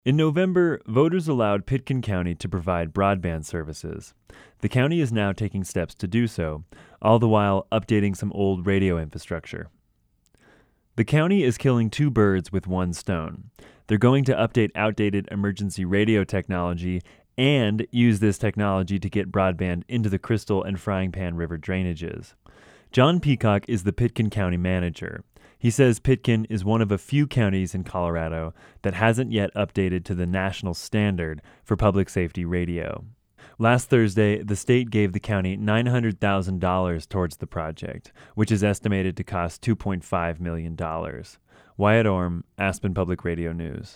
In November, voters allowed Pitkin County to provide broadband services. The county is now taking steps to do so, all the while updating some old radio infrastructure. The county is killing two birds with one stone. They're going to update outdated emergency radio technology and use this technology to get broadband into the Crystal and Frying Pan River drainages. John Peacock is the Pitkin County manager. He says Pitkin is one of a few counties in Colorado that hasn't yet updated to the national standard for public safety radio. Last Thursday, the state gave the county $900,000 towards the project, which is estimated to cost $2.5 million. Wyatt Orm, Aspen Public Radio News.